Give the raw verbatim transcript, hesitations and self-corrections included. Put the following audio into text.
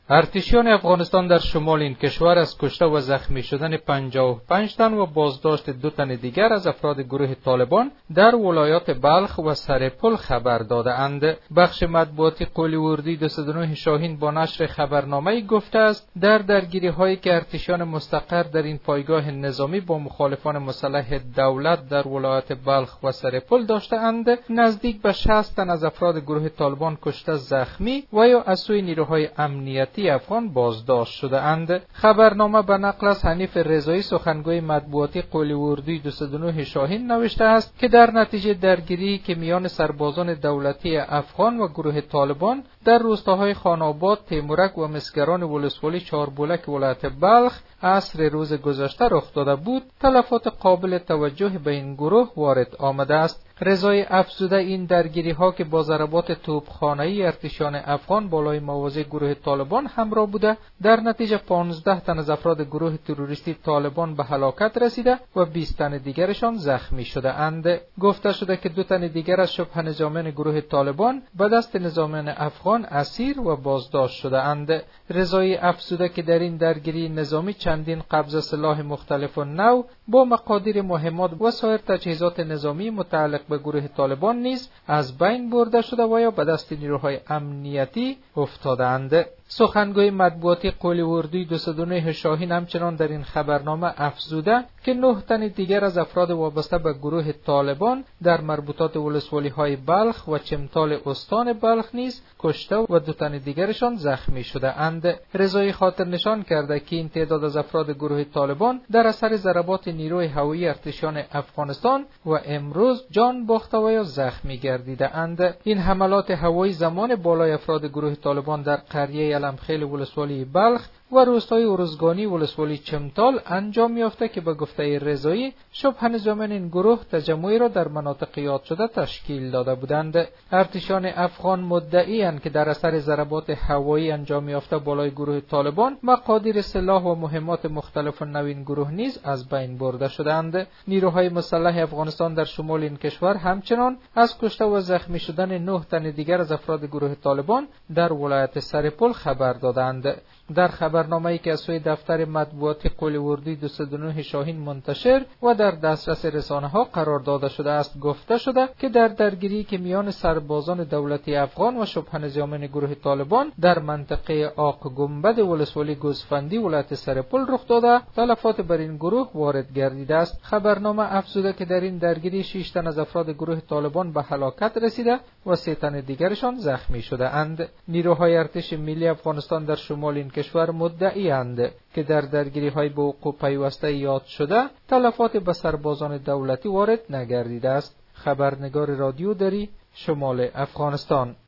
ارتشیان افغانستان در شمال این کشور از کشته و زخمی شدن پنجاه و پنج تن و بازداشت دو تن دیگر از افراد گروه طالبان در ولایات بلخ و سرپل خبر داده‌اند. بخش مطبوعاتی قلی اردوی دویست و بیست و نه شاهین با نشر خبرنامه‌ای گفته است در درگیری‌هایی که ارتشیان مستقر در این پایگاه نظامی با مخالفان مسلح دولت در ولایات بلخ و سرپل داشته‌اند، نزدیک به شصت تن از افراد گروه طالبان کشته، زخمی و یا از سوی نیروهای امنیتی افغان بازداشت شده اند. خبرنامه به نقل از حنیف رضایی سخنگوی مطبوعاتی قلی اردوی دویست و بیست و نه شاهین نوشته است که در نتیجه درگیری که میان سربازان دولتی افغان و گروه طالبان در روستاهای خان‌آباد، تیمورک و مسگران ولسوالی چهاربولک ولایت بلخ عصر روز گذشته رخ داده بود، تلفات قابل توجه به این گروه وارد آمده است. رضای افزوده این درگیری ها که با ضربات توپخانه‌ای ارتشیان افغان بالای مواضع گروه طالبان همراه بوده، در نتیجه پانزده تن از افراد گروه تروریستی طالبان به هلاکت رسیده و بیست تن دیگرشان زخمی شده اند. گفته شده که دو تن دیگر از شبه نظامیان گروه طالبان به دست نظامیان افغان اسیر و بازداشت شده اند. رضای افزوده که در این درگیری نظامی چندین قبضه سلاح مختلف و نو با مقادیر مهمات و سایر تجهیزات نظامی متعلق به گروه طالبان نیز از بین برده شده و یا به دست نیروهای امنیتی افتادند. سخنگوی مطبوعاتی قلی اردوی دویست و بیست و نه شاهین همچنان در این خبرنامه افزوده که نه تن دیگر از افراد وابسته به گروه طالبان در مربوطات ولسوالی های بلخ و چمتال استان بلخ نیز کشته و دو تن دیگرشان زخمی شده اند. رضای خاطر نشان کرده که این تعداد از افراد گروه طالبان در اثر ضربات نیروی هوایی ارتشیان افغانستان و امروز جان باخته و یا زخمی گردیده اند. این حملات هوایی زمان بالای افراد گروه طالبان در قریه علمخیل ولسوالی بلخ و روستای ارزگانی ولسوالی چمتال انجام یافته که به گفته رضایی شبه نظامیان این گروه تجمعی را در مناطق یاد شده تشکیل داده بودند. ارتشیان افغان مدعی‌اند که در اثر ضربات هوایی انجام یافته بالای گروه طالبان مقادیر سلاح و مهمات مختلف نوین گروه نیز از بین برده شدند. نیروهای مسلح افغانستان در شمال این کشور همچنان از کشته و زخمی شدن نه تن دیگر از افراد گروه طالبان در ولایت سرپل خبر دادند. در خبرنامه‌ای که از سوی دفتر مطبوعاتی قلی اردوی دویست و بیست و نه شاهین منتشر و در دسترس رسانه‌ها قرار داده شده است، گفته شده که در درگیری که میان سربازان دولتی افغان و شبه نظامیان گروه طالبان در منطقه آق گنبد ولسوالی گوسفندی ولایت سرپل رخ داده، تلفات بر این گروه وارد گردیده است. خبرنامه افزوده که در این درگیری شش تن از افراد گروه طالبان به هلاکت رسیده و سه تن دیگرشان زخمی شده اند. نیروهای ارتش ملی افغانستان در شمال این کشور مدعی اند که در درگیری های به وقوع پیوسته یاد شده تلفات به سربازان دولتی وارد نگردیده است. خبرنگار رادیو دری، شمال افغانستان.